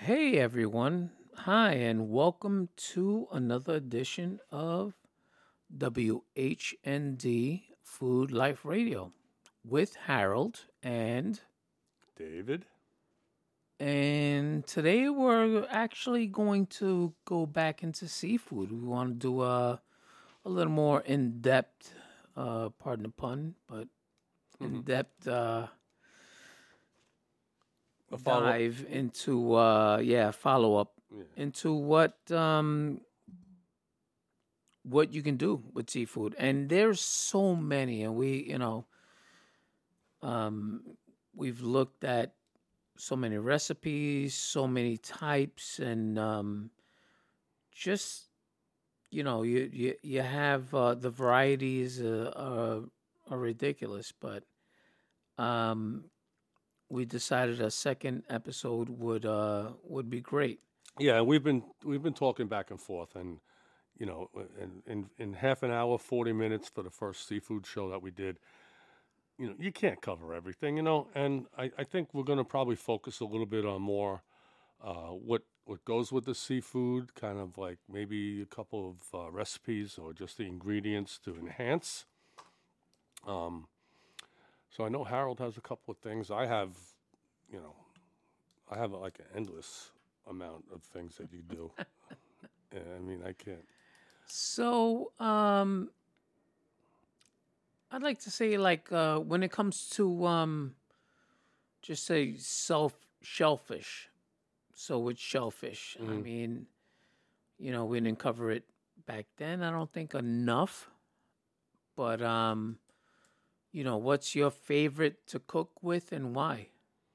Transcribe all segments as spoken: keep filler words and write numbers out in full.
Hey everyone. Hi, and welcome to another edition of W H N D Food Life Radio with Harold and David? and today we're actually going to go back into seafood. We want to do a a little more in-depth uh pardon the pun, but Hmm. in-depth uh A follow up? dive into uh yeah, follow-up Yeah. into what um what you can do with seafood. And there's so many, and we, you know, um, we've looked at so many recipes, so many types, and um, just you know, you you you have uh, the varieties uh, are are ridiculous, but um, we decided a second episode would uh would be great. Yeah, we've been we've been talking back and forth, and you know, in, in in half an hour, forty minutes for the first seafood show that we did. You know, you can't cover everything, you know, and I, I think we're going to probably focus a little bit on more uh, what what goes with the seafood, kind of like maybe a couple of uh, recipes or just the ingredients to enhance. Um, so I know Harold has a couple of things. I have, you know, I have like an endless amount of things that you do. Yeah, I mean, I can't. So um, I'd like to say, like, uh, when it comes to um, just say self shellfish. So with shellfish, I Hmm. mean, you know, we didn't cover it back then. I don't think enough. But um, you know, what's your favorite to cook with and why?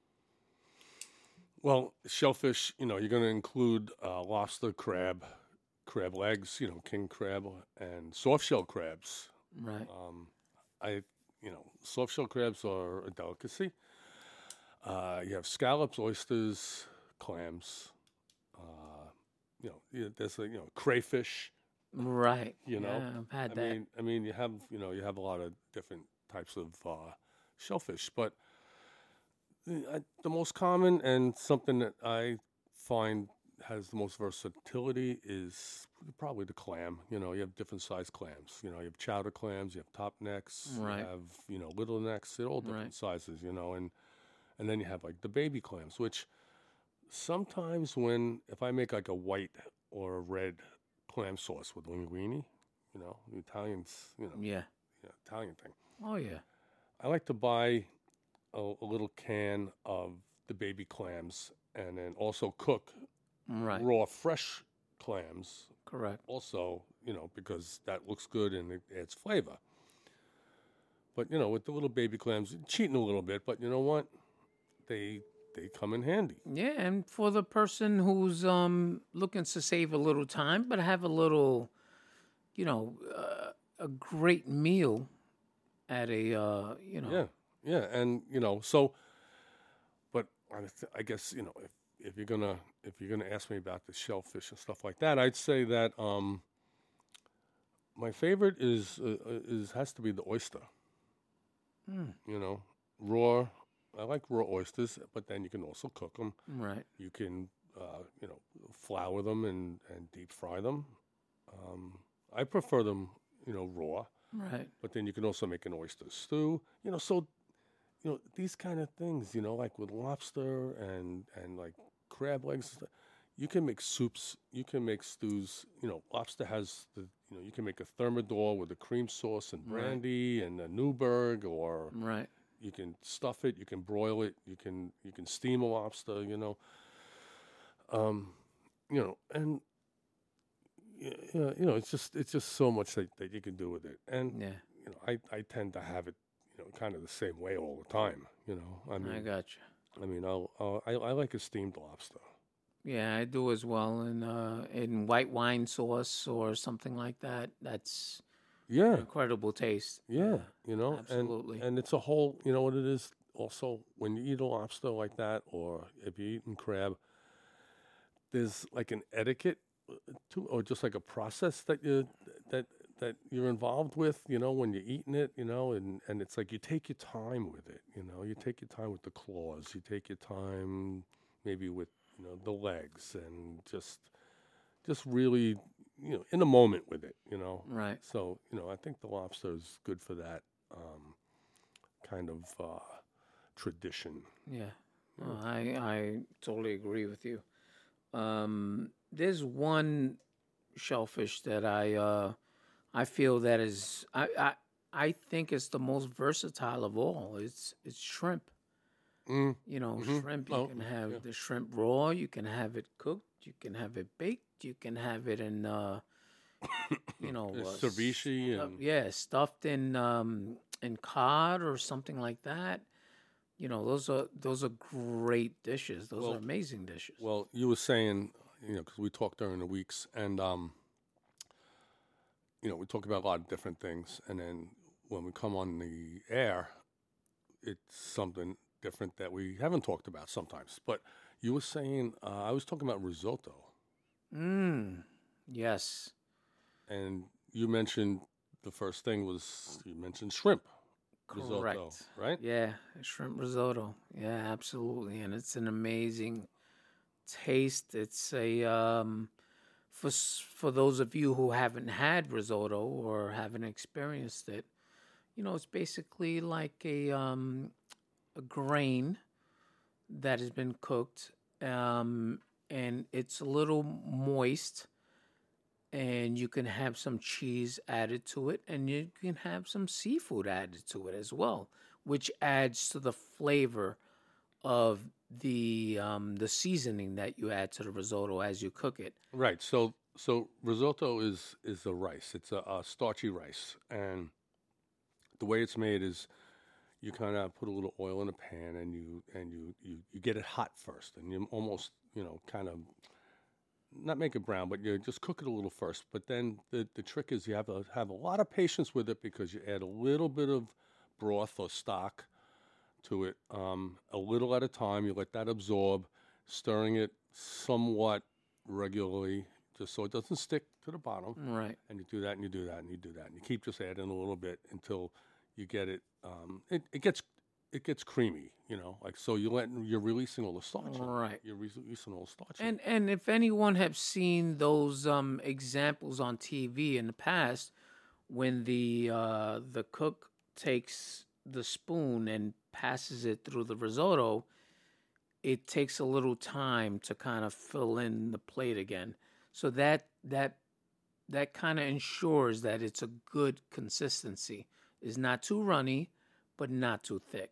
Well, shellfish, you know, you're going to include uh, lobster, crab, crab legs, you know, king crab, and soft shell crabs. Right. Um, I, you know, soft shell crabs are a delicacy. Uh, you have scallops, oysters, clams. Uh, you know, you- there's a, you know crayfish. Right. You know, Yeah, I've had I that. mean, I mean, you have you know you have a lot of different types of uh, shellfish, but the, I, the most common and something that I find has the most versatility is probably the clam. You know, you have different sized clams. You know, you have chowder clams, you have top necks, you Right. have you know little necks. They're all Right. different sizes. You know, and and then you have like the baby clams, which sometimes when if I make like a white or a red clam sauce with linguine, you know, the Italians, you know, Yeah. yeah, Italian thing. Oh yeah. I like to buy a, a little can of the baby clams and then also cook Right. raw fresh clams Correct. also, you know, because that looks good and it adds flavor. But you know, with the little baby clams, cheating a little bit, but you know what? They they come in handy. Yeah, and for the person who's um looking to save a little time but have a little, you know, uh, a great meal at a uh, you know, Yeah, yeah, and you know, so but I, th- I guess you know if if you're gonna if you're gonna ask me about the shellfish and stuff like that, I'd say that um my favorite is uh, uh, is has to be the oyster. mm, You know, raw. I like raw oysters, but then you can also cook them. right. You can, uh, you know, flour them and, and deep fry them. Um, I prefer them, you know, raw. Right. But then you can also make an oyster stew. You know, so you know these kind of things. You know, like with lobster and and like crab legs. and stuff, You can make soups. You can make stews. You know, lobster has the. You know, you can make a thermidor with a cream sauce and Right. brandy and a Newburg, or Right. you can stuff it. You can broil it. You can you can steam a lobster. You know, um, you know, and y- yeah, you know, it's just it's just so much that, that you can do with it. And Yeah. you know, I I tend to have it, you know, kind of the same way all the time. You know, I I mean, got you. I mean, I'll, I'll I I like a steamed lobster. Yeah, I do as well in uh in white wine sauce or something like that. That's an Yeah, incredible taste. yeah, Yeah. you know, and Absolutely. and it's a whole, you know what it is. Also, when you eat a lobster like that, or if you're eating crab, there's like an etiquette uh, to, or just like a process that you that that you're involved with. You know, when you're eating it, you know, and and it's like you take your time with it. You know, you take your time with the claws. You take your time, maybe with you know, the legs, and just just really, you know, in the moment with it, you know. Right. So, you know, I think the lobster is good for that um, kind of uh, tradition. Yeah. Oh, I I totally agree with you. Um, there's one shellfish that I uh, I feel that is I, I I think it's the most versatile of all. It's it's shrimp. Mm. You know, Hmm. shrimp. You Oh, can yeah. have the shrimp raw. You can have it cooked. You can have it baked. You can have it in uh, you know, There's uh, ceviche stu- and yeah, stuffed in um in cod or something like that. You know, those are those are great dishes. Those are well, amazing dishes. well, you were saying, you know, because we talked during the weeks, and um, you know, we talk about a lot of different things, and then when we come on the air, it's something different that we haven't talked about sometimes. But you were saying, uh, I was talking about risotto, Mm. Yes. and you mentioned the first thing was you mentioned shrimp risotto, Correct. right? Yeah, shrimp risotto. Yeah, absolutely, and it's an amazing taste. It's a um for s- for those of you who haven't had risotto or haven't experienced it, you know, it's basically like a um a grain that has been cooked, um, and it's a little moist, and you can have some cheese added to it, and you can have some seafood added to it as well, which adds to the flavor of the um, the seasoning that you add to the risotto as you cook it. Right. So, so risotto is is a rice. It's a, a starchy rice, and the way it's made is you kind of put a little oil in a pan, and you and you you you get it hot first, and you almost, you know, kind of not make it brown, but you just cook it a little first. But then the the trick is you have to have a lot of patience with it because you add a little bit of broth or stock to it, um, a little at a time. You let that absorb, stirring it somewhat regularly, just so it doesn't stick to the bottom. Right. And you do that, and you do that, and you do that, and you keep just adding a little bit until you get it. Um, it, it gets it gets creamy, you know, like so. You let you're releasing all the starch. In it. Right. You're releasing all the starch. And and if anyone have seen those um, examples on T V in the past, when the uh, the cook takes the spoon and passes it through the risotto, it takes a little time to kind of fill in the plate again. So that that that kind of ensures that it's a good consistency. It's not too runny, but not too thick.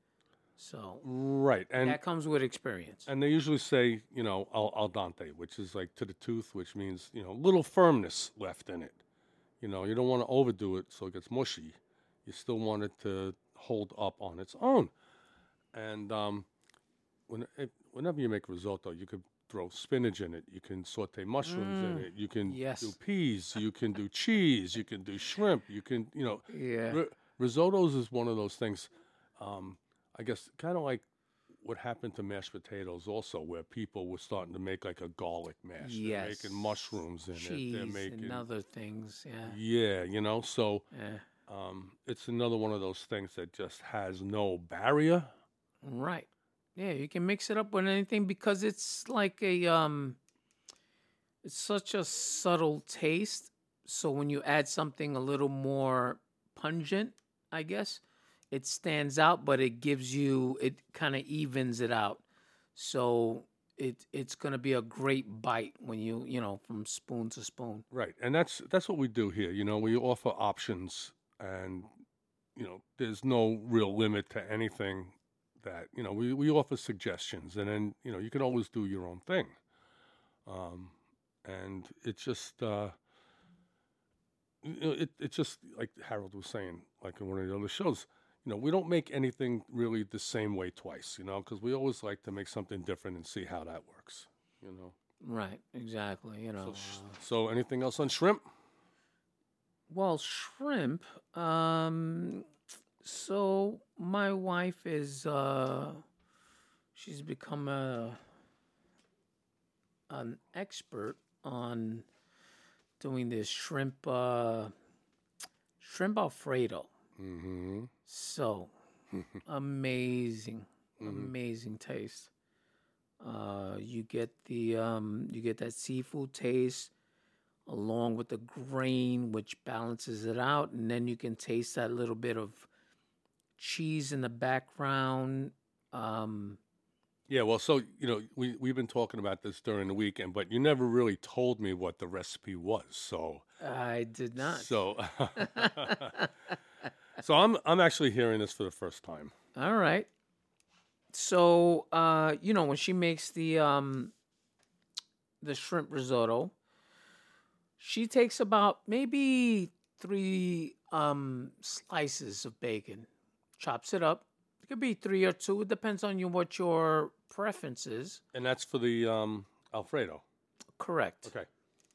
So Right, and that comes with experience. and they usually say, you know, al, al dente, which is like to the tooth, which means, you know, little firmness left in it. You know, you don't want to overdo it so it gets mushy. You still want it to hold up on its own. And um, when it, whenever you make risotto, you could throw spinach in it. You can saute mushrooms in it. You can do Yes. peas. You can do cheese. You can do shrimp. You can, you know, Yeah. ri- risottos is one of those things. Um, I guess kind of like what happened to mashed potatoes, also, where people were starting to make like a garlic mash. They're Yes. making mushrooms in it. They're Cheese making, and other things. Yeah. yeah, you know. So Yeah. um, it's another one of those things that just has no barrier. Right. Yeah, you can mix it up with anything because it's like a um it's such a subtle taste. So when you add something a little more pungent, I guess, it stands out, but it gives you it kind of evens it out. So it it's gonna be a great bite when you you know from spoon to spoon. Right, and that's that's what we do here. You know, we offer options, and you know, there's no real limit to anything. That you know, we we offer suggestions, and then you know, you can always do your own thing. Um, and it's just uh, you know, it it's just like Harold was saying, like in one of the other shows. You know, we don't make anything really the same way twice. You know, because we always like to make something different and see how that works. You know. Right, exactly. You So, know. sh- Uh, so anything else on shrimp? well, shrimp. Um, so my wife is uh, she's become a an expert on doing this shrimp uh, shrimp Alfredo. Mm-hmm. So amazing, Mm-hmm. amazing taste. Uh, you get the um, you get that seafood taste along with the grain, which balances it out, and then you can taste that little bit of cheese in the background. Um, Yeah, well, so you know, we we've been talking about this during the weekend, but you never really told me what the recipe was. So, I did not. so, so I'm I'm actually hearing this for the first time. All right. So, uh, you know, when she makes the um, the shrimp risotto, she takes about maybe three um, slices of bacon, chops it up. It could be three or two. It depends on you what your preference is. And that's for the um, Alfredo. Correct. Okay.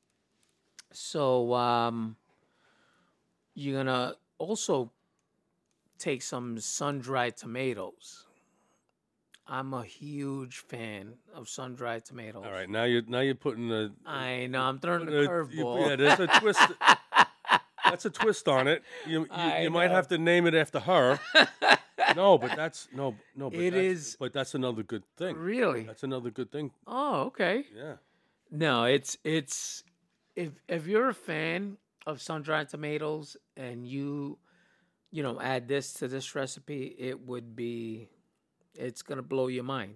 So um, you're gonna also take some sun-dried tomatoes. I'm a huge fan of sun-dried tomatoes. All right. Now you're now you're putting the. I know. I'm throwing the putting a- you- curveball. Yeah, there's a twist. That's a twist on it. You you, I you might know. have to name it after her. No, but that's no no. But It that's, is- But that's another good thing. Really? That's another good thing. Oh, okay. Yeah. No, it's it's if if you're a fan of sun-dried tomatoes and you you know add this to this recipe, it would be it's gonna blow your mind.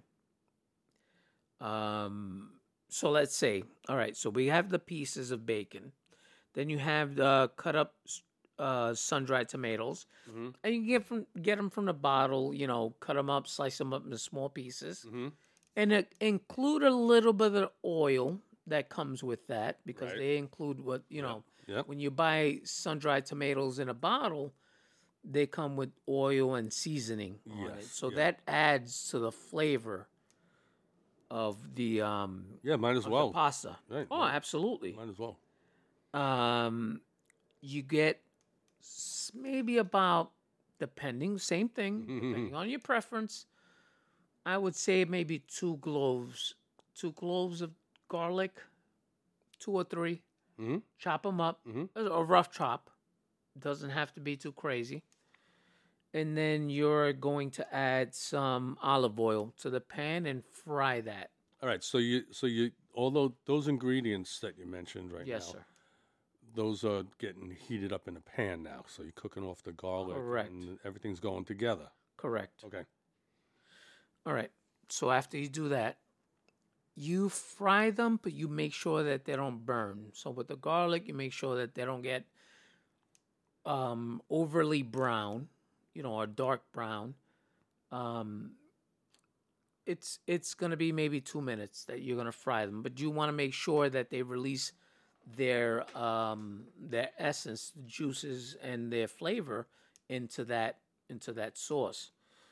Um, so let's say, all right, so we have the pieces of bacon, then you have the cut up uh, sun-dried tomatoes, Mm-hmm. and you get from get them from the bottle. You know, cut them up, slice them up into small pieces, Mm-hmm. and uh, include a little bit of oil that comes with that because Right. they include what you know. Yep. When you buy sun-dried tomatoes in a bottle, they come with oil and seasoning on it, Yes, so yeah. that adds to the flavor of the um Yeah. Might as of well. the pasta. Right, Oh, right. absolutely. Might as well. Um, you get s- maybe about depending same thing depending on your preference. I would say maybe two cloves, two cloves of garlic, two or three. Mm-hmm. Chop them up, Mhm. a a rough chop. Doesn't have to be too crazy. And then you're going to add some olive oil to the pan and fry that. All right. So you so you although those ingredients that you mentioned right Yes, now, sir. those are getting heated up in a pan now. So you're cooking off the garlic. Correct. And everything's going together. Correct. Okay. All right. So after you do that, you fry them, but you make sure that they don't burn. So with the garlic, you make sure that they don't get um, overly brown, you know, or dark brown. Um, it's it's gonna be maybe two minutes that you're gonna fry them, but you want to make sure that they release their um, their essence, the juices, and their flavor into that into that sauce.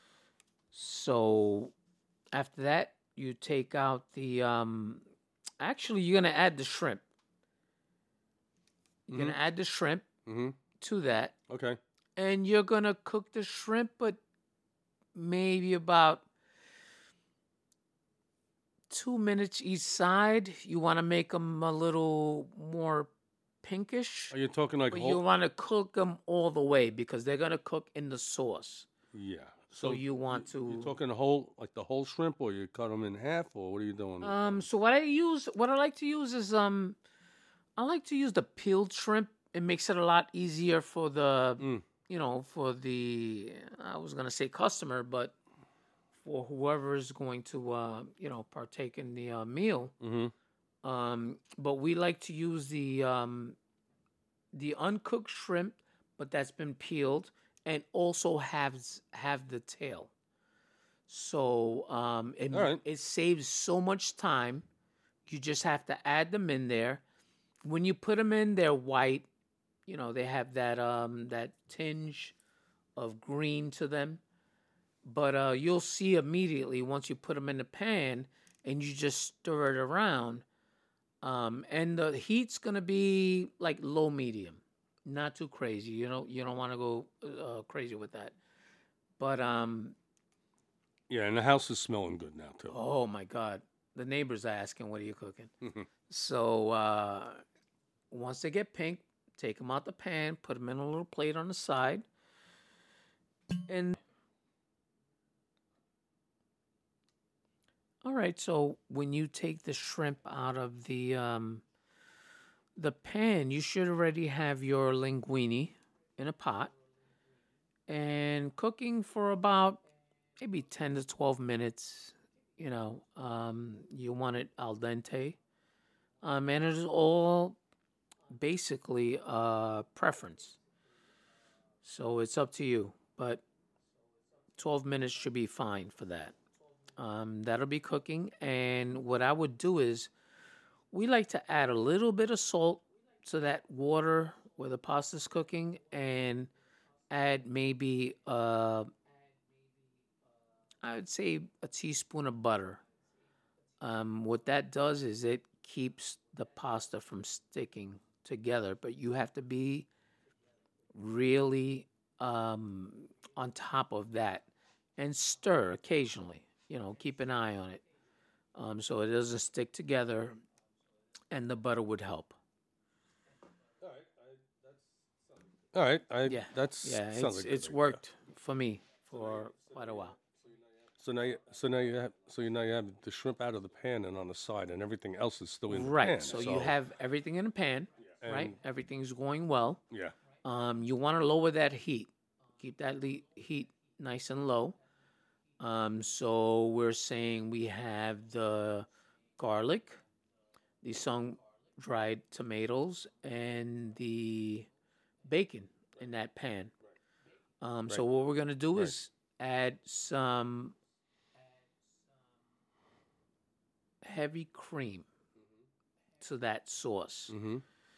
So after that, you take out the. Um, actually, you're gonna add the shrimp. You're gonna add the shrimp Mm-hmm. to that, Okay. and you're gonna cook the shrimp, but maybe about two minutes each side. You want to make them a little more pinkish, Are you talking like but whole? you want to cook them all the way because they're gonna cook in the sauce. Yeah. So you want to. You're talking the whole like the whole shrimp, or you cut them in half, or what are you doing? with Um. them? So what I use, what I like to use is um, I like to use the peeled shrimp. It makes it a lot easier for the, Mm. you know, for the I was gonna say customer, but for whoever is going to, uh, you know, partake in the uh, meal. Mm-hmm. Um. But we like to use the um, the uncooked shrimp, but that's been peeled, and also has have the tail. So um, it All right. it saves so much time. You just have to add them in there. When you put them in, they're white. You know, they have that um that tinge of green to them. But uh, you'll see immediately once you put them in the pan and you just stir it around. Um, and the heat's gonna be like low medium, not too crazy. You know, you don't want to go uh, crazy with that. But um, Yeah, and the house is smelling good now too. oh my God, the neighbors are asking, "What are you cooking?" Mhm. So uh, once they get pink, take them out the pan, put them in a little plate on the side, and All right. So when you take the shrimp out of the um, the pan, you should already have your linguine in a pot and cooking for about maybe ten to twelve minutes. You know, um, you want it al dente. Um, and it is all basically uh, preference. So it's up to you. But twelve minutes should be fine for that. Um, that'll be cooking. And what I would do is we like to add a little bit of salt to that water where the pasta's cooking and add maybe, uh, I would say, a teaspoon of butter. Um, what that does is it keeps the pasta from sticking together, but you have to be really um, on top of that and stir occasionally. You know, keep an eye on it um, so it doesn't stick together, and the butter would help. All right, I Yeah, that's yeah, sounds it's like a it's good idea. worked for me for quite a while. So now, you, so now you have, so you now you have the shrimp out of the pan and on the side, and everything else is still in the pan. Right, so you have everything in a pan, right? And- Everything's going well. yeah, Um, you want to lower that heat. Keep that le- heat nice and low. Um, so we're saying we have the garlic, the sun-dried tomatoes, and the bacon in that pan. Um, So Right. what we're gonna do Right. is add some heavy cream to that sauce. mm-hmm.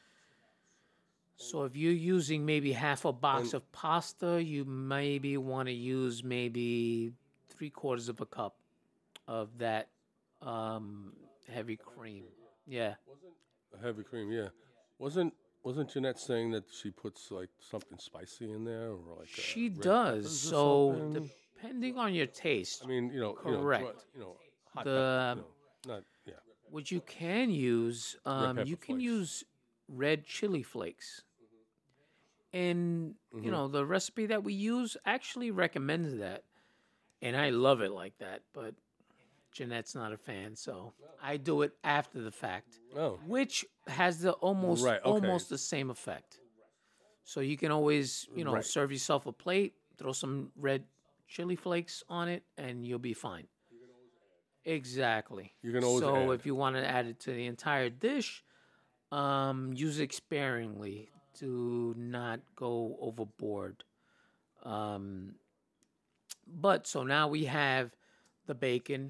So if you're using maybe half a box And- of pasta, you maybe want to use maybe three quarters of a cup of that um, heavy cream. Yeah. A heavy cream. Yeah, wasn't wasn't Jeanette saying that she puts like something spicy in there or like uh, She red does. peppers or So something? depending on your taste, I mean, you know, you know, dry- correct. You know, hot The- pepper, you know, not yeah. what you can use, um, pepper you can flakes. use red chili flakes. And, you Mhm. know, the recipe that we use actually recommends that. And I love it like that. But Jeanette's not a fan. So I do it after the fact, Oh, which has the almost Right, okay. almost the same effect. So you can always, you know, Right. serve yourself a plate, throw some red chili flakes on it, and you'll be fine. Exactly. You can always so add. if you want to add it to the entire dish, um, use it sparingly to not go overboard. Um, but so now we have the bacon,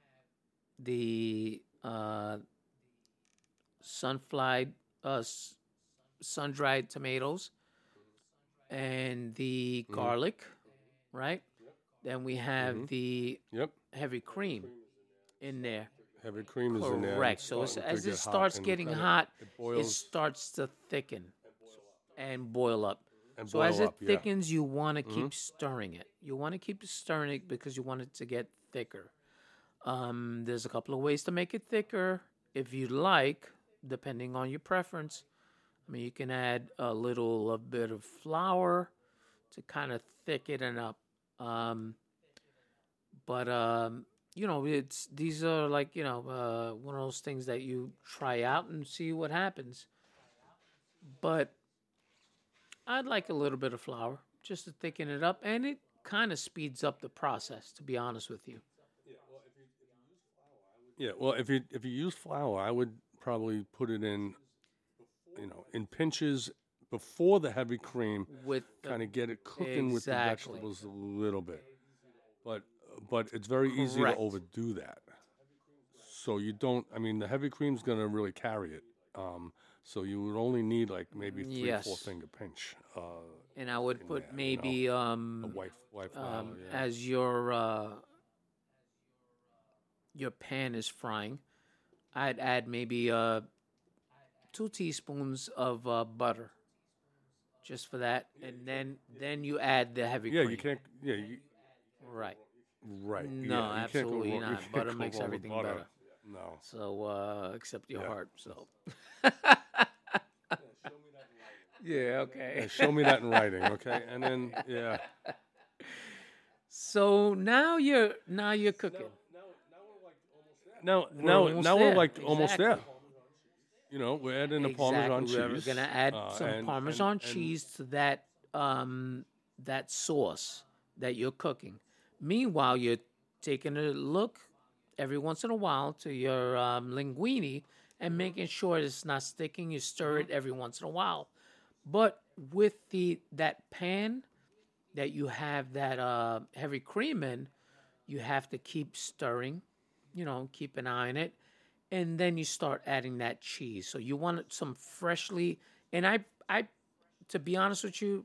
the uh, sunflowered, uh, s- sun-dried tomatoes, and the Mm-hmm. garlic, right? Then we have the yep. heavy cream in there. Heavy cream is in there. and Correct. it's So it's, starting to as it get hot, starts and getting kinda- hot, it it boils starts to thicken and boil up. and So boil as it up. Yeah. thickens, you want to keep stirring it. You want to keep stirring it because you want it to get thicker. Um, there's a couple of ways to make it thicker. If you like, depending on your preference, I mean, you can add a little a bit of flour to kind of thicken it up. Um, but um, you know, it's these are like you know uh, one of those things that you try out and see what happens. But I'd like a little bit of flour just to thicken it up, and it kind of speeds up the process. To be honest with you, Yeah. Well, if you if you use flour, I would probably put it in, you know, in pinches before the heavy cream. with the, Kind of get it cooking with the Exactly. vegetables a little bit. But but it's very easy Correct. to overdo that. So you don't. I mean, the heavy cream's gonna really carry it. Um, so you would only need like maybe three Yes. four finger pinch. Uh, and I would put there, you know, maybe um, a white white flour. um, yeah. as your uh, your pan is frying, I'd add maybe uh, two teaspoons of uh, butter, just for that, and then then you add the heavy yeah, cream. you can't. Yeah, you, Right. right. No, yeah, you absolutely can't go wrong, not. you can't Butter go makes wrong with everything butter. better. No. So uh, except your Yeah. heart. So. yeah. Okay. Yeah, show me that in writing, okay? And then yeah. So now you're now you're cooking. Now, now we're like now We're now almost now we're there. like almost there. Exactly. You know, we're adding the Parmesan Exactly. We're cheese, gonna add uh, some and and Parmesan and cheese to that um, that sauce that you're cooking. Meanwhile, you're taking a look every once in a while to your um, linguine and making sure it's not sticking. You stir mhm. it every once in a while. But with the that pan that you have that uh, heavy cream in, you have to keep stirring, you know, keep an eye on it. And then you start adding that cheese. So you want some freshly, and I, I, to be honest with you,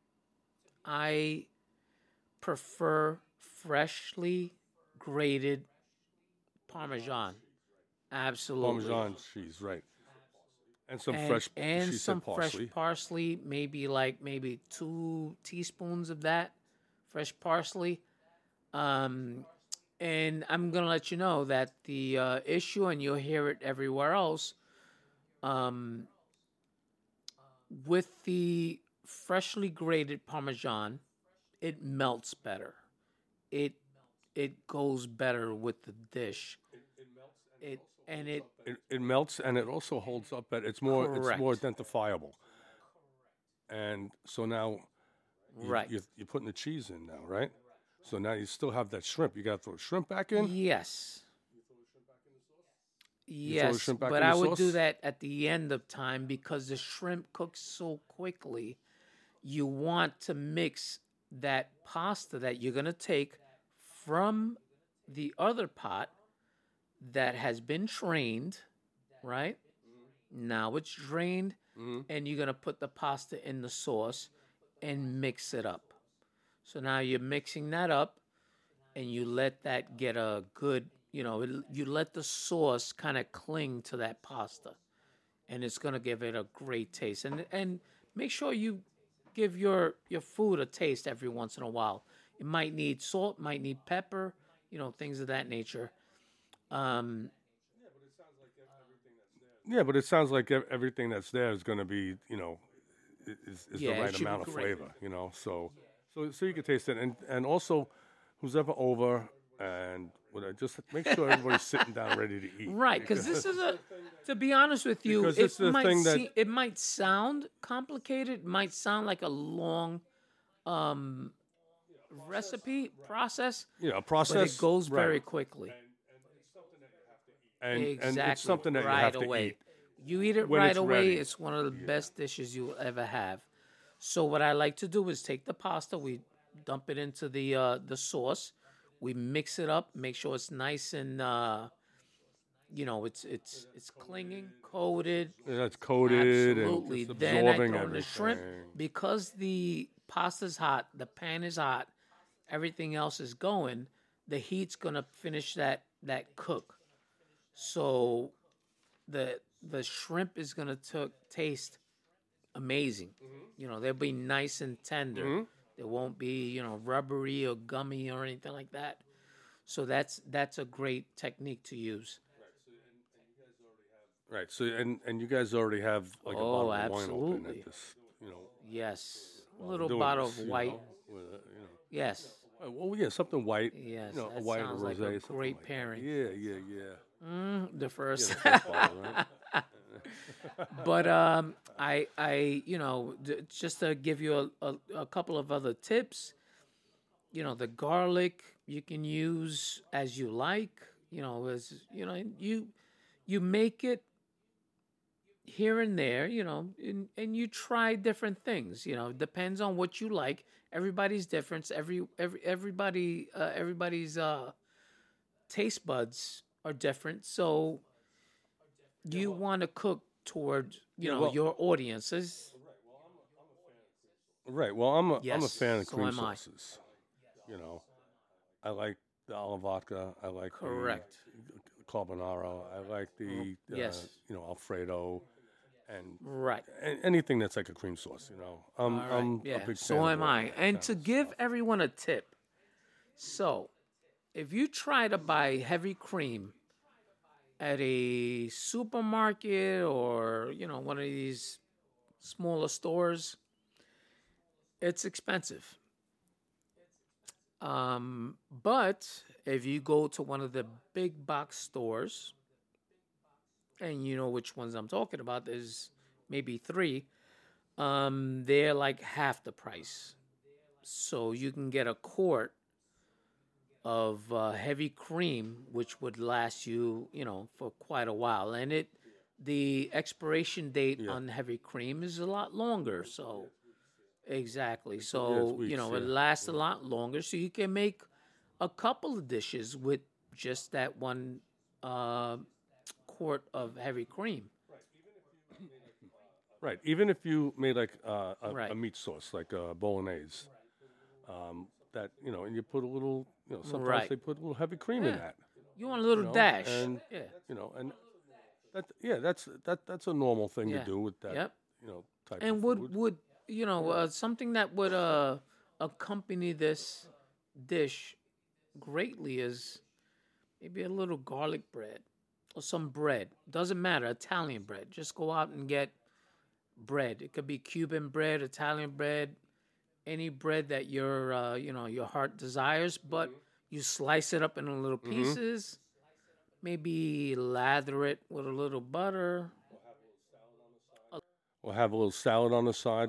I prefer freshly grated Parmesan. Absolutely. Parmesan cheese, right? And some And fresh. and She some said fresh parsley. parsley, maybe like maybe two teaspoons of that fresh parsley. Um, and I'm gonna let you know that the uh, issue, and you'll hear it everywhere else, um, with the freshly grated Parmesan, it melts better. It it goes better with the dish. It and it It, it melts and it also holds up better. It's more it's more correct, identifiable. And so now you right. you you're putting the cheese in now, right? So now you still have that shrimp. You got to throw shrimp back in. Yes, You throw the yes, shrimp back but in I the would do sauce. that at the end of time because the shrimp cooks so quickly. You want to mix that pasta that you're gonna take from the other pot that has been drained, right? Now it's drained, Hmm. and you're gonna put the pasta in the sauce and mix it up. So now you're mixing that up, and you let that get a good, you know, it- you let the sauce kind of cling to that pasta, and it's gonna give it a great taste. And and make sure you give your your food a taste every once in a while. It might need salt, might need pepper, you know, things of that nature. Um, Yeah, but it sounds like ev- everything that's there is going to be, you know, i- is, is the yeah, it right should be amount of great. flavor, you know. So, so so you can taste it, and and also, who's ever over and whatever, just make sure everybody's sitting down ready to eat Right, because because this is a. To be honest with you, because it's it the might thing that seem, it might sound complicated, might sound like a long um, recipe process, you know but it process goes right, very quickly. and and it's Exactly, something that you right have to eat away. You eat it when right it's away. ready. It's one of the Yeah. best dishes you'll ever have. So what I like to do is take the pasta, we dump it into the uh, the sauce, we mix it up, make sure it's nice and uh, you know it's it's it's clinging, coated. Yeah, it's coated and Absolutely. just Then I absorbing throw in the shrimp everything. because the pasta's hot, the pan is hot, everything else is going. The heat's gonna finish that that cook. So the the shrimp is gonna t- taste amazing. You know, they'll be nice and tender. Hmm. They won't be, you know, rubbery or gummy or anything like that. So that's that's a great technique to use. Right. So and and you guys already have like a Oh, bottle of wine open at absolutely. this, you know, Yes. A while we're little doing bottle this, of you white. know, with, uh, you know. Yes. Uh, Well, yeah, something white, Yes. you know, a That white or sounds like a rosé, something great like that. pairing. Yeah, yeah, yeah. Mm, the Yeah, first. the first bottle, right? But um, I I you know d- just to give you a, a, a couple of other tips. You know, the garlic you can use as you like. You know, as you know, you you make it here and there. You know, and, and you try different things. You know, depends on what you like. Everybody's different. Every every everybody uh, everybody's uh, taste buds are different. So you want to cook toward you Yeah, know well, your audiences. right. Well, I'm a I'm a Yes, fan of so cream am I. sauces. You know, I like the olive vodka. I like the Correct. carbonara. I like R- the uh, Yes. you know Alfredo and Right. a- anything that's like a cream sauce. You know, I'm All right. I'm a Yeah. big fan So of am all I. that And kind to of give stuff. everyone a tip, so if you try to buy heavy cream at a supermarket or you know one of these smaller stores, it's expensive. Um, but if you go to one of the big box stores, and you know which ones I'm talking about, there's maybe three. Um, they're like half the price, so you can get a quart of uh, heavy cream, which would last you, you know, for quite a while. And it, the expiration date Yeah. on heavy cream is a lot longer. So exactly. Yeah, it's So you weeks. know, it Yeah. lasts a lot longer. So you can make a couple of dishes with just that one uh, quart of heavy cream. Right. Even if you made like uh, a, a Right. meat sauce, like a bolognese, um, that you know, and you put a little, you know, sometimes Right. they put a little heavy cream in Yeah. that, You want a you little know, dash. and Yeah. you know, and that yeah, that's that that's a normal thing to Yeah. do with that, Yep. you know, type of And would food. would you know uh, something that would uh, accompany this dish greatly is maybe a little garlic bread or some bread. Doesn't matter, Italian bread. Just go out and get bread. It could be Cuban bread, Italian bread, any bread that your uh, you know your heart desires. But you slice it up into little Mm-hmm. pieces. Maybe lather it with a little butter. We'll have a little salad on the side.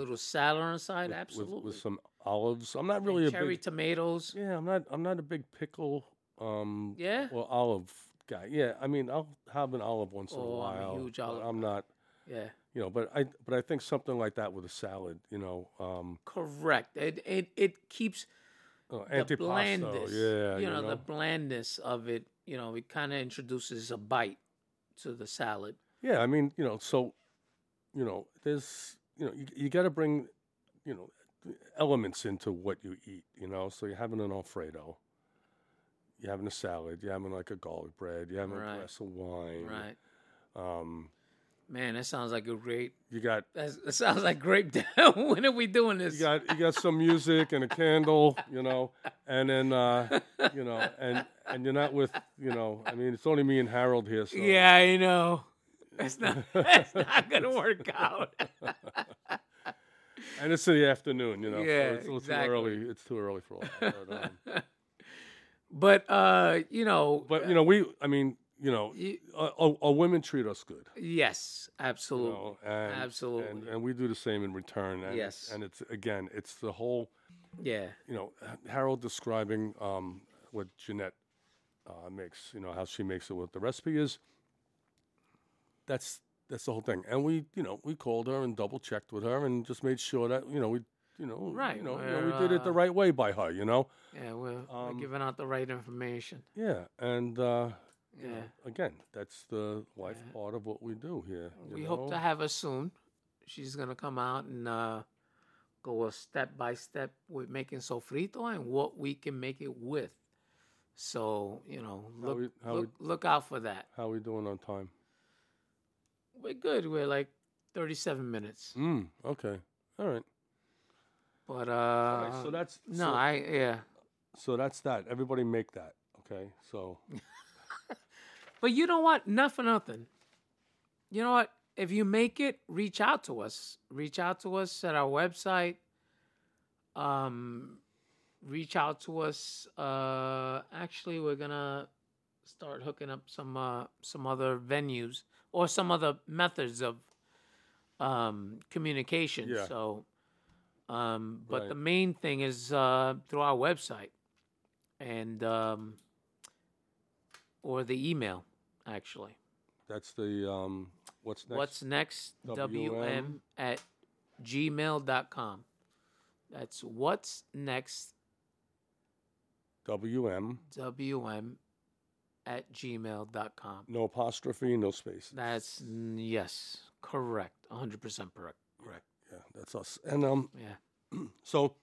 little salad on the side, with, with, absolutely. with some olives. I'm not And really a cherry big tomatoes. yeah. I'm not I'm not a big pickle um Yeah. or olive guy. Yeah, I mean I'll have an olive once in a Oh, I'm a while, huge but olive I'm guy. not. Yeah. You know, but I but I think something like that with a salad. You know, um, Correct. It it it keeps uh, the antipasto. blandness. Yeah, You you know, the know. blandness of it. You know, it kind of introduces a bite to the salad. Yeah, I mean, you know, so you know, there's you know, you, you got to bring you know elements into what you eat. You know, so you're having an Alfredo, you're having a salad, you're having like a garlic bread, you're having Right. a glass of wine. Right. Um, Man, that sounds like a great. you got That's, that sounds like great. When are we doing you this? got you got some music and a candle, you know, and then uh, you know, and and you're not with you know, I mean, it's only me and Harold here, so Yeah, I know. It's not. It's not gonna work out. and it's in the afternoon, you know, Yeah, so it's a little exactly. too early. It's too early for all that. But, um, But uh, you know. but you know, we, I mean, you know, y- our, our women treat us good. yes, You absolutely. know, and, Absolutely. and and we do the same in return. And Yes. and it's again, it's the whole, Yeah. you know, Harold describing um, what Jeanette uh, makes, you know, how she makes it, what the recipe is. That's that's the whole thing. And we, you know, we called her and double checked with her and just made sure that, you know, we, you know, Right, you know, you know, we're, we did it the uh, right way by her, you know. Yeah, we're, we're Um, giving out the right information. Yeah, and uh, you Yeah. know, again, that's the life Yeah. part of what we do here. you We know? hope to have her soon. She's gonna come out and uh, go a step by step with making sofrito and what we can make it with. So you know, How look we- how look, look out for that. How we doing on time? We're good. We're like thirty-seven minutes. Mm, okay, all right. But uh, All right, so that's no, so, I yeah. so that's that. Everybody make that. Okay, so But you know what? Not for nothing. You know what? If you make it, reach out to us. Reach out to us at our website. Um, reach out to us. Uh, actually, we're gonna start hooking up some uh, some other venues or some other methods of um, communication. Yeah. So, um, but Right. the main thing is uh, through our website and um, or the email. Actually, that's the um, what's next? what's next? W M W M at gmail dot com. That's what's next? W M? W M at gmail dot com. No apostrophe, no space. That's mm, yes, correct, one hundred percent correct. Correct. Yeah, that's us. And um, Yeah. so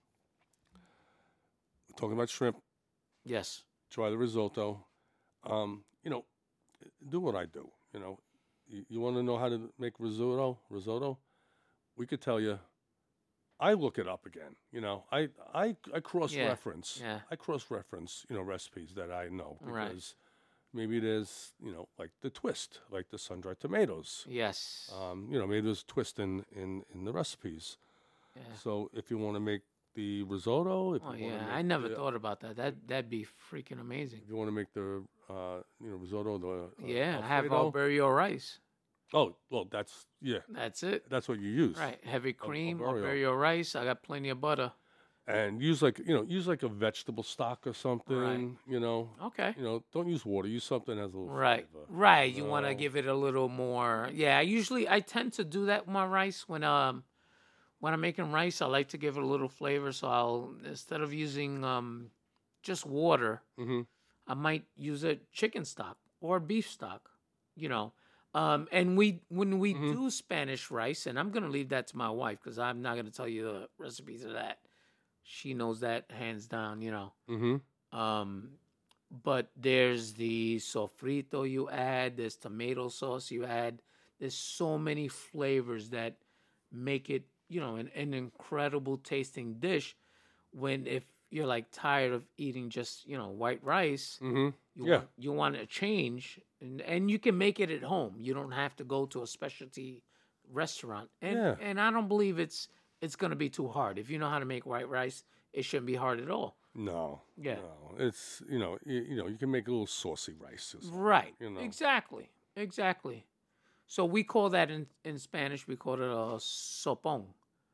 talking about shrimp, Yes. try the risotto. Um, you know, do what I do. You know, you, you want to know how to make risotto? Risotto, we could tell you. I look it up again. You know, I I, I cross reference. Yeah. I cross reference. You know, recipes that I know because Right. maybe there's you know like the twist, like the sun dried tomatoes. Yes. Um, you know, maybe there's a twist in in in the recipes. yeah. So if you want to make the risotto, if Oh you want yeah, to make I never the, thought about that. That that'd be freaking amazing. if you want to make the uh, you know risotto, the uh, Yeah, I have Alfredo. Alberio rice. Oh, well, that's yeah, That's it. that's what you use. Right. Heavy cream, Alberio. Alberio rice. I got plenty of butter. And use like you know use like a vegetable stock or something. Right. You know, Okay. you know, don't use water. Use something that has a little Right, flavor. right. You want to No. give it a little more. Yeah, I usually I tend to do that with my rice when um when I'm making rice. I like to give it a little flavor. So I'll instead of using um just water, Mm-hmm. I might use a chicken stock or beef stock. You know, um, and we when we Mhm. do Spanish rice, and I'm gonna leave that to my wife because I'm not gonna tell you the recipes of that. She knows that hands down. You know. Mm-hmm. Um, but there's the sofrito you add, there's tomato sauce you add. There's so many flavors that make it, you know, an, an incredible tasting dish. When if you're like tired of eating just, you know, white rice, Mm-hmm. you Yeah. want, you want a change, and and you can make it at home. You don't have to go to a specialty restaurant. And Yeah. and I don't believe it's it's gonna be too hard. If you know how to make white rice, it shouldn't be hard at all. No. Yeah. No. It's you know you, you know you can make a little saucy rice. or something, Right. You know. Exactly. Exactly. So we call that in, in Spanish, we call it a sopón.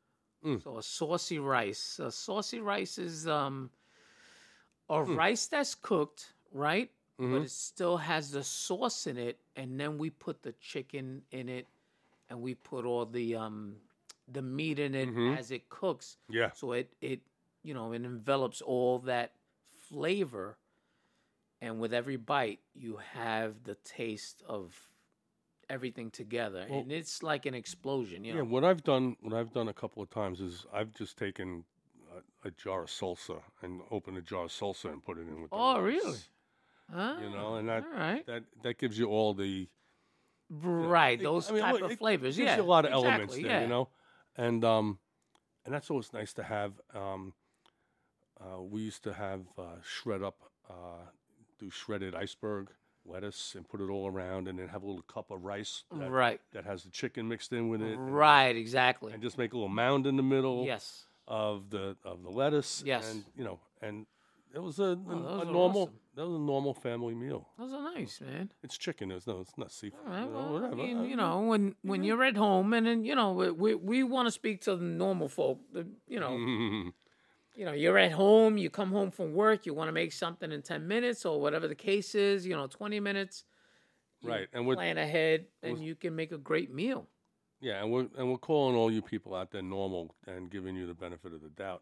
Mm. So a saucy rice. A saucy rice is um a Mm. rice that's cooked, right? But Mhm. it still has the sauce in it, and then we put the chicken in it, and we put all the um the meat in it Mhm. as it cooks. Yeah. So it it you know it envelops all that flavor, and with every bite you have the taste of everything together, Well, and it's like an explosion, you yeah. know. What I've done, what I've done a couple of times is I've just taken a, a jar of salsa and opened a jar of salsa and put it in with the Oh, really? rice. Ah, You know, and that all right. that that gives you all the you know, Right, it, those I mean, type look, of it, it flavors. gives Yeah, you a lot of elements exactly. there. You Yeah. know, and um, and that's always nice to have. Um, uh, we used to have uh, shred up, uh, do shredded iceberg lettuce and put it all around, and then have a little cup of rice that Right. that has the chicken mixed in with it, and, Right, exactly. and just make a little mound in the middle Yes. of the of the lettuce, Yes. and you know, and it was a, Oh, a, those a are normal awesome. that was a normal family meal. Those are nice, man. It's chicken. It's no, it's not seafood. All right. You know, Well, I whatever. mean, I you mean, know, when when know. you're at home, and then you know, we we, we want to speak to the normal folk. The, you know, Mhm. you know, you're at home. You come home from work. You want to make something in ten minutes or whatever the case is. You know, twenty minutes. You Right, and with plan ahead, and with- you can make a great meal. yeah, and we're and we're calling all you people out there normal and giving you the benefit of the doubt.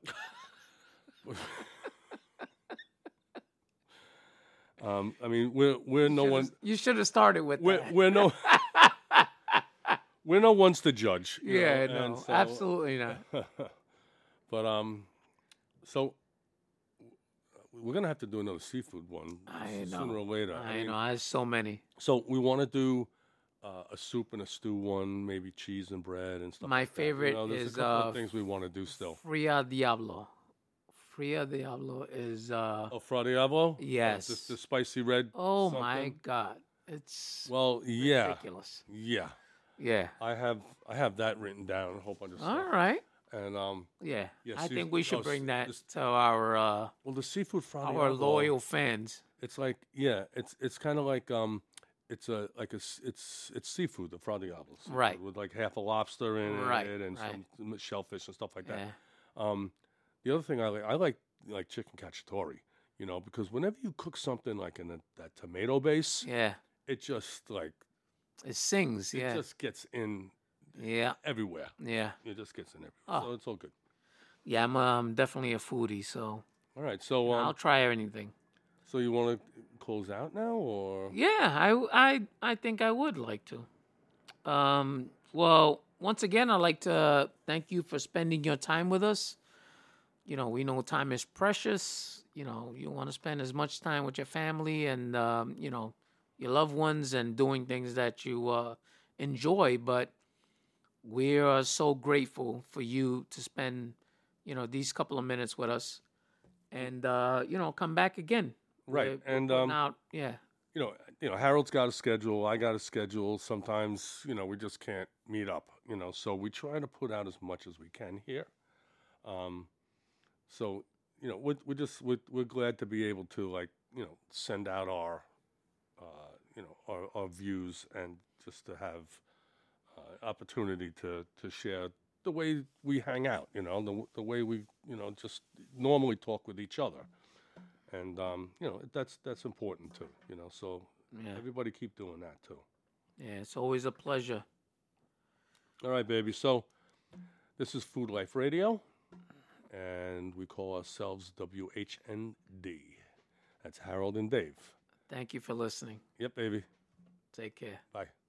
um, I mean, we're we're no Should've- one. You should have started with We're that. we're no we're no ones to judge. you Yeah, know, no, and so- absolutely not. But um, so we're gonna have to do another seafood one I s- know. sooner or later. I mean, know. I have so many. So we want to do uh, a soup and a stew one, maybe cheese and bread and stuff. My like that. favorite You know, there's is, a couple uh, of things we want to do still. Fria Diablo. Fria Diablo is uh Oh, Fra Diavolo? yes. Just the spicy red. Oh my something? god. It's Well, yeah, ridiculous. yeah. Yeah. I have I have that written down. A whole bunch of All stuff. right. And um, Yeah. Yeah, I see- think we should oh, bring s- that this- to our uh well, the seafood Fra our Diavolo, loyal fans. It's like yeah, it's it's kind of like um, it's a like a s- it's it's seafood, the Fra Diavolo, seafood, Right. with like half a lobster in Right, it and right. some shellfish and stuff like that. Yeah. Um, the other thing I like, I like like chicken cacciatore, you know, because whenever you cook something like in a, that tomato base, Yeah. it just like It sings, it yeah. just gets in Yeah. everywhere. Yeah. It just gets in everywhere. Oh. So it's all good. Yeah, I'm um, definitely a foodie, so All right. So I'll um, try anything. so you want to close out now, or Yeah, I, I, I think I would like to. Um, well, once again, I'd like to thank you for spending your time with us. You know, we know time is precious. You know, you want to spend as much time with your family and, um, you know, your loved ones and doing things that you uh, enjoy. But we are so grateful for you to spend, you know, these couple of minutes with us and, uh, you know, come back again. Right, We're- we're and, putting um, out, yeah. you know, you know, Harold's got a schedule. I got a schedule. Sometimes, you know, we just can't meet up. You know, so we try to put out as much as we can here. Um, so you know, we're, we're just we're, we're glad to be able to like you know send out our uh, you know our, our views and just to have uh, opportunity to to share the way we hang out. You know, the the way we you know just normally talk with each other. And um, you know that's that's important too. You know, so Yeah. everybody keep doing that too. Yeah, it's always a pleasure. All right, baby. So this is Food Life Radio, and we call ourselves W H N D. That's Harold and Dave. Thank you for listening. Yep, baby. Take care. Bye.